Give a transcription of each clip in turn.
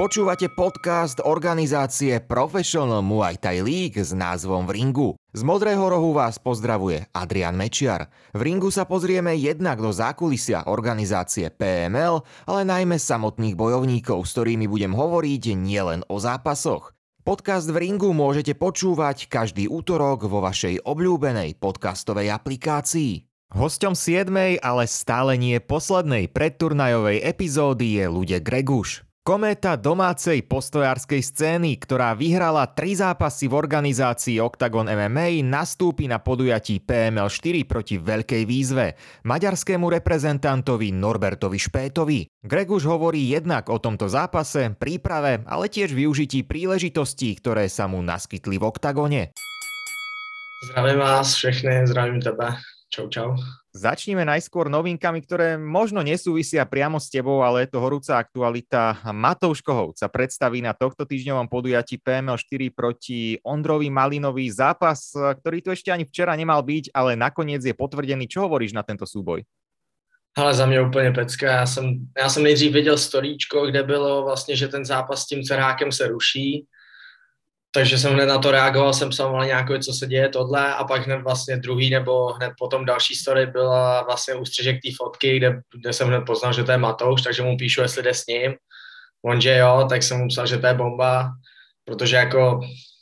Počúvate podcast organizácie Professional Muay Thai League s názvom V ringu. Z Modrého rohu vás pozdravuje Adrian Mečiar. V ringu sa pozrieme jednak do zákulisia organizácie PML, ale najmä samotných bojovníkov, s ktorými budem hovoriť nielen o zápasoch. Podcast V ringu môžete počúvať každý útorok vo vašej obľúbenej podcastovej aplikácii. Hosťom 7., ale stále nie poslednej predturnajovej epizódy je Ľuďek Greguš. Kométa domácej postojárskej scény, ktorá vyhrala 3 zápasy v organizácii Octagon MMA, nastúpi na podujatí PML 4 proti Veľkej výzve, maďarskému reprezentantovi Norbertovi Špétovi. Greguš hovorí jednak o tomto zápase, príprave, ale tiež využití príležitostí, ktoré sa mu naskytli v Octagone. Zdravím vás všechny, zdravím tebe. Čau. Začníme najskôr novinkami, ktoré možno nesúvisia priamo s tebou, ale je to horúca aktualita. Matouš Kohout sa predstaví na tohto týždňovom podujatí PML 4 proti Ondrovi Malinovi. Zápas, ktorý tu ešte ani včera nemal byť, ale nakoniec je potvrdený. Čo hovoríš na tento súboj? Ale za mě úplně pecka. Já jsem nejdřív viděl storíčko, kde bylo vlastně, že ten zápas s tím Cerhákem se ruší. Takže jsem hned na to reagoval, jsem psal nějaké, co se děje tohle, a pak hned vlastně druhý nebo hned potom další story byla vlastně ústřižek té fotky, kde jsem hned poznal, že to je Matouš, takže mu píšu, jestli jde s ním. On, že jo, tak jsem mu psal, že to je bomba, protože jako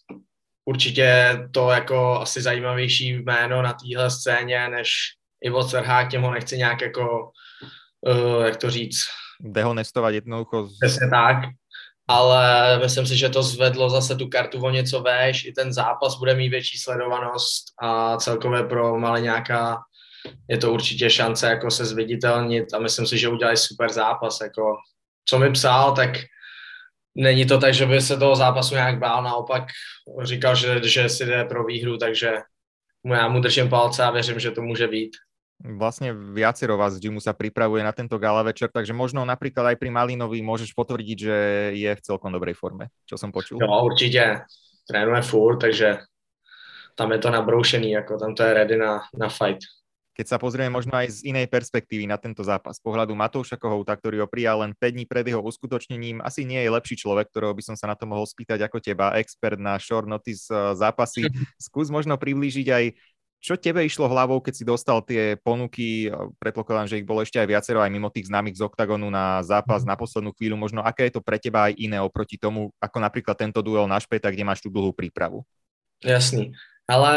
určitě to jako asi zajímavější jméno na téhle scéně, než Ivo Cerhák, těm ho nechci nějak jako, jak to říct, dehonestovat jednoducho. Přesně tak. Ale myslím si, že to zvedlo zase tu kartu o něco véš, i ten zápas bude mít větší sledovanost a celkově pro Maliňáka je to určitě šance jako se zviditelnit a myslím si, že udělají super zápas. Jako, co mi psal, tak není to tak, že by se toho zápasu nějak bál, naopak říkal, že si jde pro výhru, takže já mu držím palce a věřím, že to může být. Vlastne viacero vás z gymu sa pripravuje na tento gala večer, takže možno napríklad aj pri Malinovi môžeš potvrdiť, že je v celkom dobrej forme, čo som počul. Jo, určite. Trénuje furt, takže tam je to nabroušený, ako tam to je ready na fight. Keď sa pozrieme možno aj z inej perspektívy na tento zápas, z pohľadu Matouša Kohouta, ktorý ho prijal len 5 dní pred jeho uskutočnením, asi nie je lepší človek, ktorého by som sa na to mohol spýtať ako teba, expert na short notice zápasy. Skús možno priblížiť aj, čo tebe išlo hlavou, keď si dostal tie ponuky, predpokladám, že ich bolo ešte aj viacero, aj mimo tých známych z Octagonu na zápas na poslednú chvíľu, možno aké je to pre teba aj iné oproti tomu, ako napríklad tento duel na Špéta, kde máš tú dlhú prípravu? Jasný, ale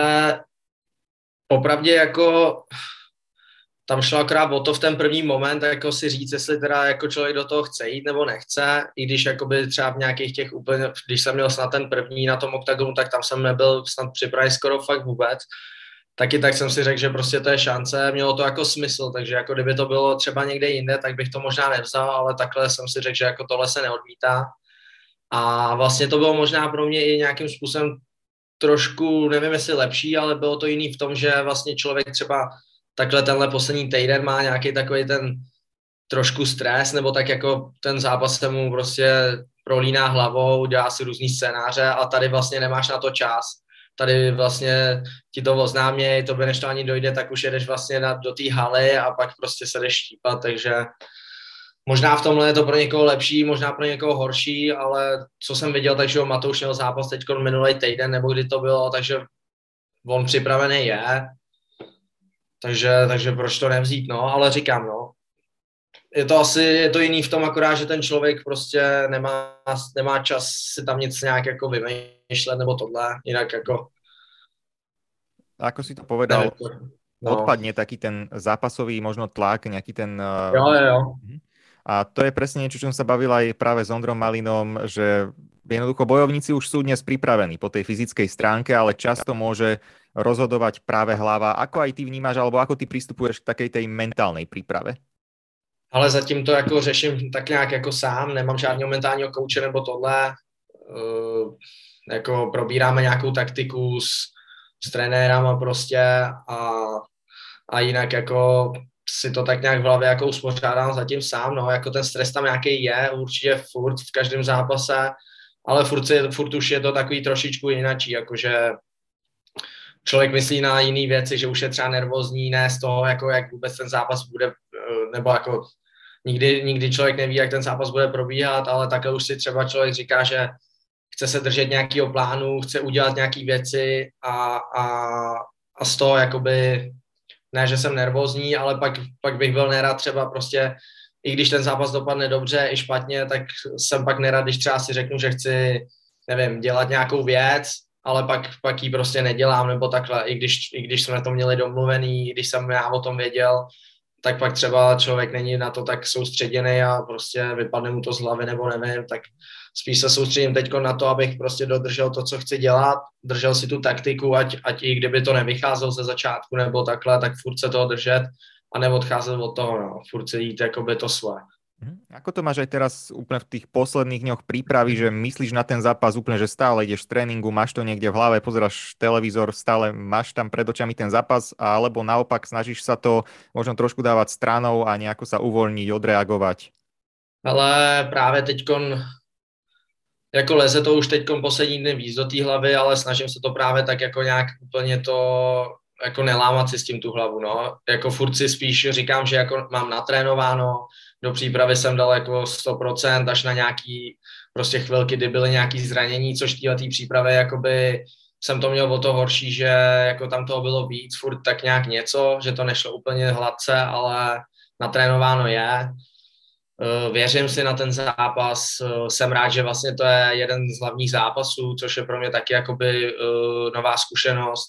opravdu jako tam šlo akorát o to v ten první moment, jako si říct, jestli teda jako člověk do toho chce jít nebo nechce, i když jakoby třeba v nějakých těch úplně, když jsem měl snad ten první na tom Octagonu, tak tam jsem nebyl snad připravený skoro fakt vůbec. Taky tak jsem si řekl, že prostě to je šance, mělo to jako smysl, takže jako kdyby to bylo třeba někde jinde, tak bych to možná nevzal, ale takhle jsem si řekl, že jako tohle se neodmítá. A vlastně to bylo možná pro mě i nějakým způsobem trošku, nevím jestli lepší, ale bylo to jiný v tom, že vlastně člověk třeba takhle tenhle poslední týden má nějaký takový ten trošku stres, nebo tak jako ten zápas se mu prostě prolíná hlavou, dělá si různý scénáře a tady vlastně nemáš na to čas. Tady vlastně ti to oznáměj, to by než to ani dojde, tak už jedeš vlastně do té haly a pak prostě se jdeš štípat, takže možná v tomhle je to pro někoho lepší, možná pro někoho horší, ale co jsem viděl, takže Matouš měl zápas teď minulý týden, nebo kdy to bylo, takže on připravený je, takže proč to nevzít, no, ale říkám, no, je to jiný v tom akorát, že ten člověk prostě nemá čas si tam nic nějak jako vymýšlet nebo tohle, jinak jako... Ako si to povedal, odpadne taký ten zápasový možno tlak, nejaký ten... Jo. A to je presne niečo, čo som sa bavil aj práve s Ondrom Malinom, že jednoducho bojovníci už sú dnes pripravení po tej fyzickej stránke, ale často môže rozhodovať práve hlava. Ako aj ty vnímaš, alebo ako ty pristupuješ k takej tej mentálnej príprave? Ale zatím to jako řeším tak nějak jako sám, nemám žádného mentálního kouče nebo tohle. Jako probíráme nějakou taktiku s trenérama prostě a jinak jako si to tak nějak v hlavě jako uspořádám zatím sám, no, jako ten stres tam nějaký je, určitě furt v každém zápase, ale furt už je to takový trošičku jinačí, jakože člověk myslí na jiné věci, že už je třeba nervózní, ne z toho, jako jak vůbec ten zápas bude, nebo jako nikdy člověk neví, jak ten zápas bude probíhat, ale takhle už si třeba člověk říká, že chce se držet nějakého plánu, chce udělat nějaké věci a z toho jakoby, ne, že jsem nervózní, ale pak bych byl nerad třeba prostě, i když ten zápas dopadne dobře i špatně, tak jsem pak nerad, když třeba si řeknu, že chci, nevím, dělat nějakou věc, ale pak ji prostě nedělám, nebo takhle, i když jsme to měli domluvený, i když jsem já o tom věděl, tak pak třeba člověk není na to tak soustředěný a prostě vypadne mu to z hlavy, nebo nevím, tak spíš se soustředím teď na to, abych prostě dodržel to, co chci dělat, držel si tu taktiku, ať i kdyby to nevycházelo ze začátku nebo takhle, tak furt se toho držet a neodcházet od toho, no. Furt si jít jakoby to svoje. Ako to máš aj teraz úplne v tých posledných dňoch prípravy, že myslíš na ten zápas úplne, že stále ideš z tréningu, máš to niekde v hlave, pozeráš televízor, stále máš tam pred očami ten zápas, alebo naopak snažíš sa to možno trošku dávať stranou a nejako sa uvoľniť, odreagovať? Ale právě teďkon, jako leze to už teďkon poslední dny víc do té hlavy, ale snažím se to právě tak jako nějak úplně to jako nelámat si s tím tu hlavu, no. Jako furt si spíš říkám, že jako mám natrénováno, do přípravy jsem dal jako 100%, až na nějaký prostě chvilky, kdy byly nějaký zranění, což té přípravy jakoby jsem to měl o to horší, že jako tam toho bylo víc, furt tak nějak něco, že to nešlo úplně hladce, ale natrénováno je. Věřím si na ten zápas, jsem rád, že vlastně to je jeden z hlavních zápasů, což je pro mě taky jakoby nová zkušenost.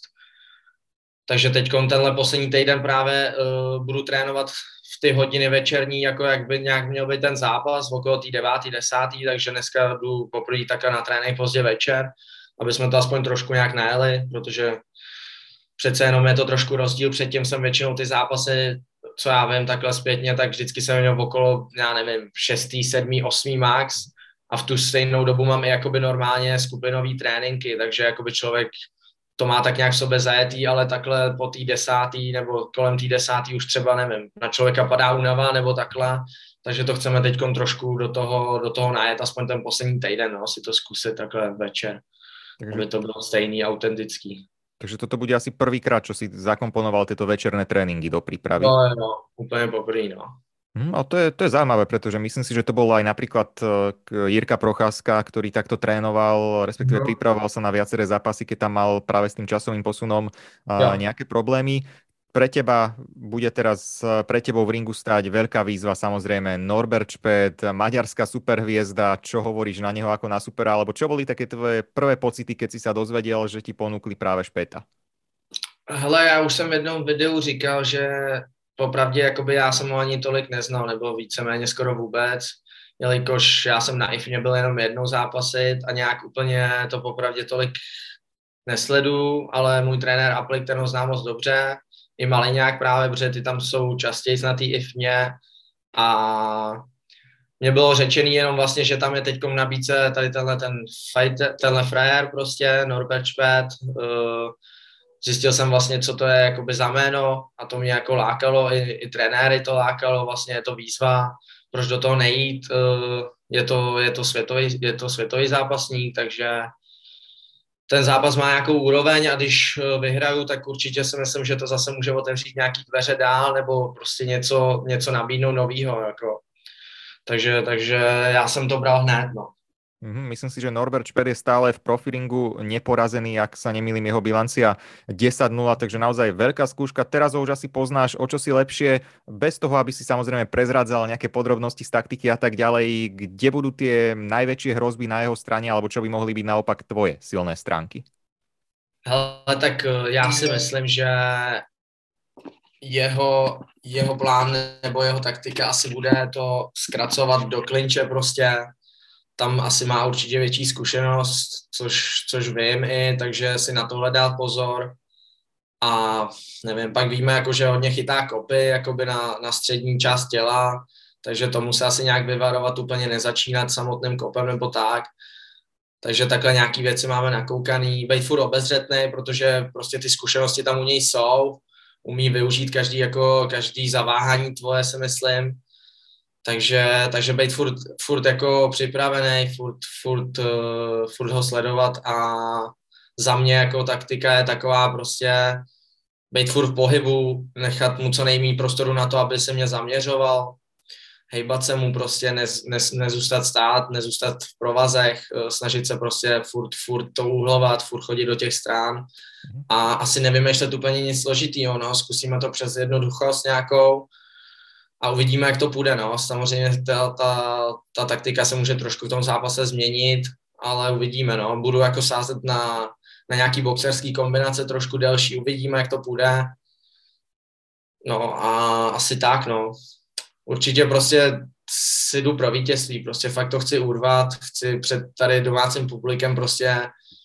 Takže teď tenhle poslední týden právě budu trénovat v ty hodiny večerní, jako jak by nějak měl být ten zápas, okolo té 9., 10., takže dneska jdu poprvé takhle na trénink pozdě večer, aby jsme to aspoň trošku nějak najeli, protože přece jenom je to trošku rozdíl, předtím jsem většinou ty zápasy, co já vím, takhle zpětně, tak vždycky jsem měl okolo, já nevím, 6., 7., 8. max a v tu stejnou dobu mám i jakoby normálně skupinový tréninky, takže jakoby člověk to má tak nějak v sobě zajetý, ale takhle po té 10. nebo kolem té 10. už třeba, nevím, na člověka padá únava nebo takhle, takže to chceme teď trošku do toho najet, aspoň ten poslední týden, no, si to zkusit takhle večer, aby to bylo stejný, autentický. Takže toto bude asi prvýkrát, čo si zakomponoval tieto večerné tréningy do prípravy. No, úplne poprvé, no. A to je zaujímavé, pretože myslím si, že to bol aj napríklad Jirka Procházka, ktorý takto trénoval, respektíve pripravoval sa na viaceré zápasy, keď tam mal práve s tým časovým posunom nejaké problémy. Pre teba bude teraz pre tebou v ringu stáť veľká výzva, samozrejme Norbert Špät, maďarská superhviezda. Čo hovoríš na neho ako na supera, alebo čo boli také tvoje prvé pocity, keď si sa dozvedel, že ti ponúkli práve Špéta? Hele, já už jsem v jednom videu říkal, že popravdě jakoby já jsem ho ani tolik neznal, nebo víceméně skoro vůbec, jelikož já jsem na IFMě byl jenom jednou zápasit a nějak úplně to popravdě tolik nesledu, ale můj trenér Aplik, ten ho znám moc dobře, i Maliňák právě, protože ty tam jsou častěji na té IFMě a mně bylo řečený jenom vlastně, že tam je teď v nabídce tady tenhle frajer prostě, Norbert Špät, zjistil jsem vlastně, co to je jakoby za jméno a to mě jako lákalo, i trenéry to lákalo, vlastně je to výzva, proč do toho nejít, je to světový zápasník, takže ten zápas má nějakou úroveň a když vyhraju, tak určitě si myslím, že to zase může otevřít nějaký dveře dál nebo prostě něco nabídnout novýho, jako. Takže já jsem to bral hned, no. Myslím si, že Norbert Špät je stále v profilingu neporazený, ak sa nemýlim, jeho bilancia 10-0, takže naozaj veľká skúška. Teraz ho už asi poznáš o čosi lepšie, bez toho, aby si samozrejme prezrádzal nejaké podrobnosti z taktiky a tak ďalej. Kde budú tie najväčšie hrozby na jeho strane, alebo čo by mohli byť naopak tvoje silné stránky? Hele, tak já si myslím, že jeho plán nebo jeho taktika asi bude to zkracovat do klinče prostě. Tam asi má určitě větší zkušenost, což vím i, takže si na tohle dát pozor. A nevím, pak víme, jako, že hodně chytá kopy jakoby na střední část těla, takže tomu se asi nějak vyvarovat, úplně nezačínat samotným kopem nebo tak. Takže takhle nějaký věci máme nakoukaný. Bejt furt obezřetný, protože prostě ty zkušenosti tam u něj jsou. Umí využít každý zaváhání tvoje, si myslím. Takže být furt jako připravený, furt ho sledovat a za mě jako taktika je taková prostě být furt v pohybu, nechat mu co nejméně prostoru na to, aby se mě zaměřoval hejbat se mu prostě, nezůstat stát, nezůstat v provazech, snažit se prostě furt to uhlovat, furt chodit do těch strán a asi nevymýšlet úplně nic složitýho, no, zkusíme to přes jednoduchost nějakou a uvidíme, jak to půjde, no. Samozřejmě ta taktika se může trošku v tom zápase změnit, ale uvidíme, no. Budu jako sázet na nějaký boxerský kombinace trošku delší, uvidíme, jak to půjde. No a asi tak, no. Určitě prostě si jdu pro vítězství, prostě fakt to chci urvat, chci před tady domácím publikem prostě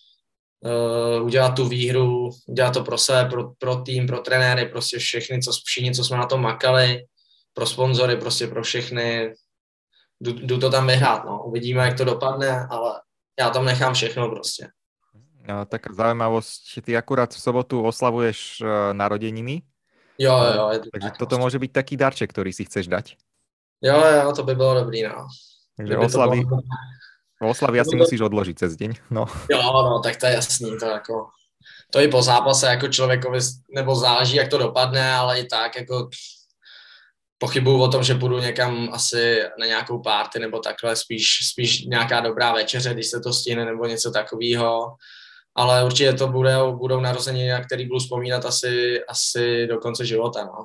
udělat tu výhru, udělat to pro sebe, pro tým, pro trenéry, prostě všichni, co jsme na tom makali, pro sponzory, prostě pro všechny. Jdu to tam vyhrát, no. Uvidíme, jak to dopadne, ale já tam nechám všechno prostě. No, taká zaujímavosť, ty akurát v sobotu oslavuješ narodeniny. Jo. Takže toto môže byť taký darček, ktorý si chceš dať. Jo, to by bylo dobrý, no. Takže oslavy asi musíš odložiť cez deň, no. Jo, no, tak to je jasný, to i po zápase jako člověkovi, nebo záleží, jak to dopadne, ale i tak, jako pochybuju o tom, že půjdu někam asi na nějakou party nebo takhle, spíš nějaká dobrá večeře, když se to stihne, nebo něco takového. Ale určitě to budou narozeniny, na který budu vzpomínat asi do konce života. No.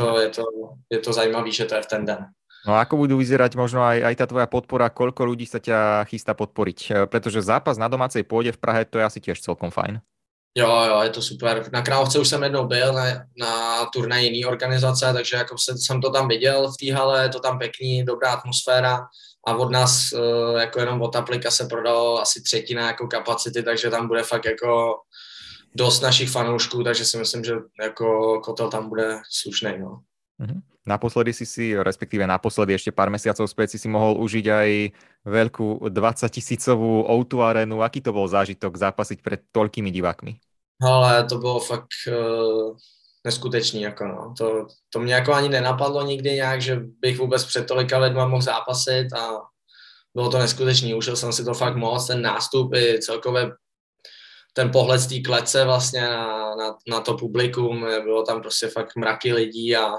Je to zajímavé, že to je v ten den. No a ako budú vyzerať možno aj tá tvoja podpora, koľko ľudí sa ťa chystá podporiť? Pretože zápas na domácej pôde v Prahe, to je asi tiež celkom fajn. Jo, je to super. Na Královce už jsem jednou byl na turnaji jiný organizace, takže jako jsem to tam viděl v té hale, je to tam pěkný, dobrá atmosféra a od nás jako jenom od Aplika se prodalo asi třetina jako kapacity, takže tam bude fakt jako dost našich fanoušků, takže si myslím, že jako kotel tam bude slušnej, no. Naposledy respektíve naposledy ešte pár mesiacov späť si mohol užiť aj veľkú 20-tisícovú O2 arénu. Aký to bol zážitok zápasiť pred toľkými divákmi? Ale to bylo fakt neskutečný, jako no. To mě jako ani nenapadlo nikdy nějak, že bych vůbec před tolika lidma mohl zápasit a bylo to neskutečný. Užil jsem si to fakt moc, ten nástup i celkově ten pohled z té klece vlastně na to publikum, bylo tam prostě fakt mraky lidí a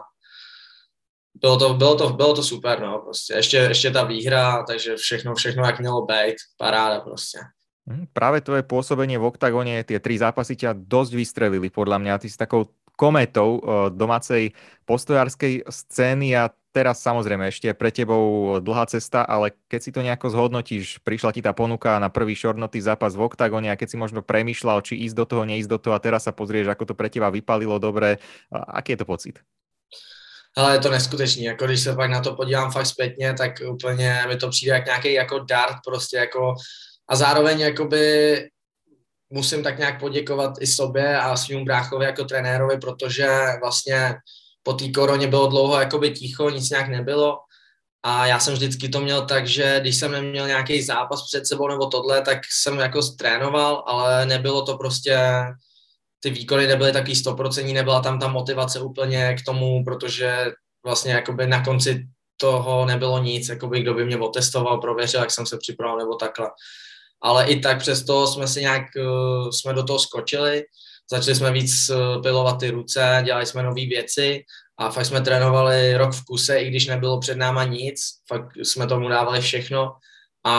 bylo to super, no, prostě. Ještě ta výhra, takže všechno jak mělo být, paráda prostě. Práve tvoje pôsobenie v Oktagone, tie 3 zápasy ťa dosť vystrelili, podľa mňa. Ty si takou kometou domácej postojárskej scény a teraz samozrejme ešte pre tebou dlhá cesta, ale keď si to nejako zhodnotíš, prišla ti tá ponuka na prvý shortnotý zápas v Oktagone a keď si možno premýšľal, či ísť do toho, neísť do toho a teraz sa pozrieš, ako to pre teba vypalilo dobre, aký je to pocit? Ale je to neskutečný, jako když se pak na to podívám fakt zpětně, tak úplně mi to přijde jak nějaký jako dart prostě jako a zároveň jakoby musím tak nějak poděkovat i sobě a svým bráchovi jako trenérovi, protože vlastně po té koroně bylo dlouho jakoby ticho, nic nějak nebylo a já jsem vždycky to měl tak, že když jsem neměl nějaký zápas před sebou nebo tohle, tak jsem jako trénoval, ale nebylo to prostě, ty výkony nebyly taky 100%, nebyla tam ta motivace úplně k tomu, protože vlastně jakoby na konci toho nebylo nic, jakoby kdo by mě otestoval, prověřil, jak jsem se připravil nebo takhle. Ale i tak přesto jsme si nějak, jsme do toho skočili, začali jsme víc pilovat ty ruce, dělali jsme nové věci a fakt jsme trénovali rok v kuse, i když nebylo před náma nic, fakt jsme tomu dávali všechno a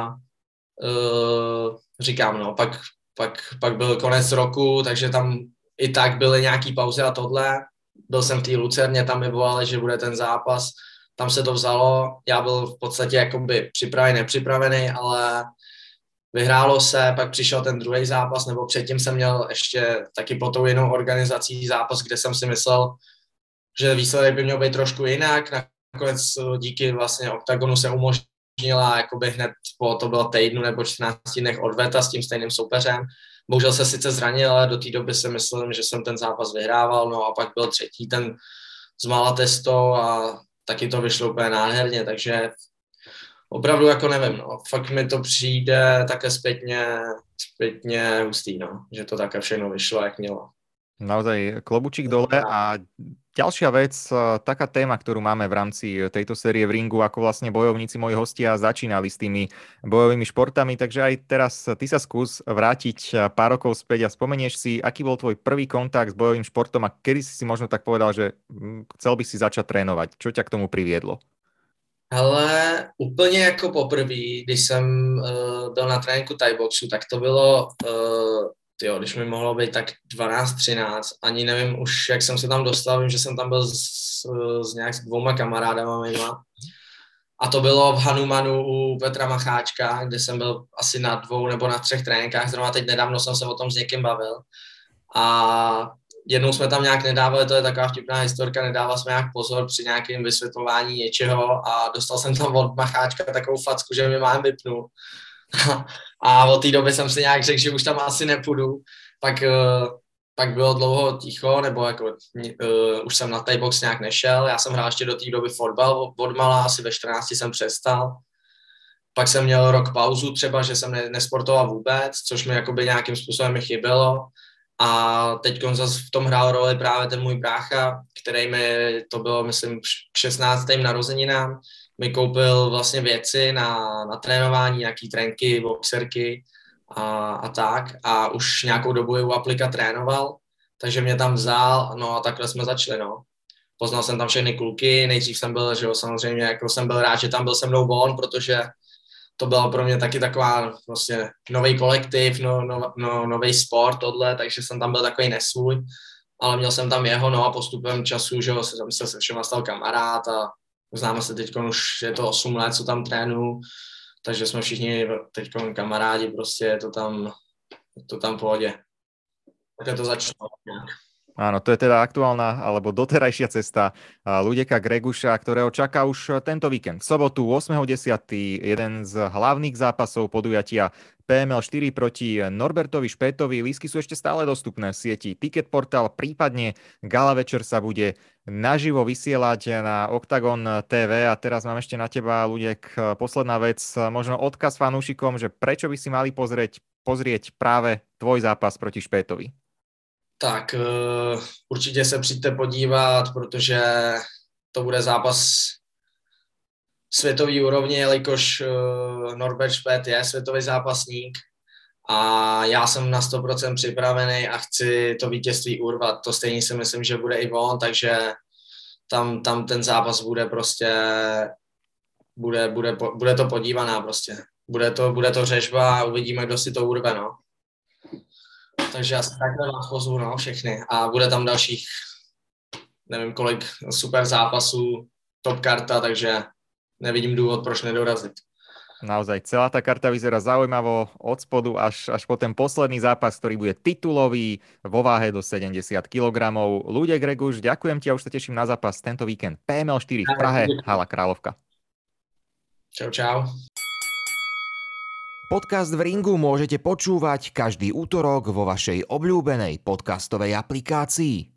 říkám, no, pak byl konec roku, takže tam i tak byly nějaký pauzy a tohle, byl jsem v té Lucerně, tam mi volali, že bude ten zápas, tam se to vzalo, já byl v podstatě jakoby připravený, nepřipravený, ale vyhrálo se, pak přišel ten druhý zápas, nebo předtím jsem měl ještě taky pod tou jinou organizací zápas, kde jsem si myslel, že výsledek by měl být trošku jinak. Nakonec díky vlastně Oktagonu se umožnila jakoby hned to bylo týdnu nebo 14 dnech odveta s tím stejným soupeřem. Bohužel se sice zranil, ale do té doby si myslím, že jsem ten zápas vyhrával, no a pak byl třetí ten z Malatesto a taky to vyšlo úplně nádherně, takže opravdu jako nevím, no. Fakt mi to přijde také zpětně hustý, no. Že to také všechno vyšlo, jak mělo. Naozaj klobučík dole a ďalšia vec, taká téma, ktorú máme v rámci tejto série v ringu, ako vlastne bojovníci, moji hostia začínali s tými bojovými športami, takže aj teraz ty sa skús vrátiť pár rokov späť a spomenieš si, aký bol tvoj prvý kontakt s bojovým športom a kedy si možno tak povedal, že chcel by si začať trénovať. Čo ťa k tomu priviedlo? Ale úplně jako poprvé, když jsem byl na tréninku Thaiboxu, tak to bylo, když mi mohlo být tak 12-13, ani nevím už, jak jsem se tam dostal, vím, že jsem tam byl s 2 kamarádama mýma. A to bylo v Hanumanu u Petra Macháčka, kde jsem byl asi na 2 nebo na 3 tréninkách, zrovna teď nedávno jsem se o tom s někým bavil. A jednou jsme tam nějak nedávali, to je taková vtipná historka, nedával jsme nějak pozor při nějakém vysvětlování něčeho a dostal jsem tam od Macháčka takovou facku, že mi mám vypnul. A od té doby jsem si nějak řekl, že už tam asi nepůjdu. Pak bylo dlouho ticho, nebo jako už jsem na Thaibox nějak nešel. Já jsem hrál ještě do té doby fotbal od mala, asi ve 14 jsem přestal. Pak jsem měl rok pauzu třeba, že jsem nesportoval vůbec, což mi jakoby nějakým způsobem chybělo. A teď zase v tom hrál roli právě ten můj brácha, který mi, to bylo myslím k 16. narozeninám, mi koupil vlastně věci na trénování, nějaký trenky, boxerky a tak. A už nějakou dobu je u Aplika trénoval, takže mě tam vzal, no a takhle jsme začali, no. Poznal jsem tam všechny kluky, nejdřív jsem byl, že jo, samozřejmě, jako jsem byl rád, že tam byl se mnou on, protože to bylo pro mě taky taková vlastně nový kolektiv, nový sport, tohle, takže jsem tam byl takový nesvůj, ale měl jsem tam jeho, no a postupem času, že jo, jsem se všema stal kamarád a známe se teď už, je to 8 let, co tam trénu, takže jsme všichni teď kamarádi, prostě je to tam v pohodě. Tak to začalo. Áno, to je teda aktuálna alebo doterajšia cesta Ľudeka Greguša, ktorého čaká už tento víkend. V sobotu 8.10. jeden z hlavných zápasov podujatia PML 4 proti Norbertovi Špétovi. Lístky sú ešte stále dostupné v sieti Ticket Portal, prípadne gala večer sa bude naživo vysielať na Octagon TV. A teraz mám ešte na teba, Ľudek, posledná vec, možno odkaz fanúšikom, že prečo by si mali pozrieť práve tvoj zápas proti Špétovi. Tak určitě se přijďte podívat, protože to bude zápas světový úrovně, jelikož Norbert Špét je světový zápasník a já jsem na 100% připravený a chci to vítězství urvat. To stejně si myslím, že bude i on, takže tam ten zápas bude prostě, bude to podívaná prostě. Bude to řežba a uvidíme, kdo si to urve, no. Takže já se takhle vás pozvu, no, všechny. A bude tam dalších, nevím kolik, super zápasů, top karta, takže nevidím důvod, proč nedorazit. Naozaj, celá tá karta vyzerá zaujímavo od spodu až po ten posledný zápas, ktorý bude titulový vo váhe do 70 kg. Ľudek Greguš, ďakujem ti a už sa teším na zápas tento víkend. PML 4 v Prahe, hala Kráľovka. Čau, čau. Podcast v ringu môžete počúvať každý útorok vo vašej obľúbenej podcastovej aplikácii.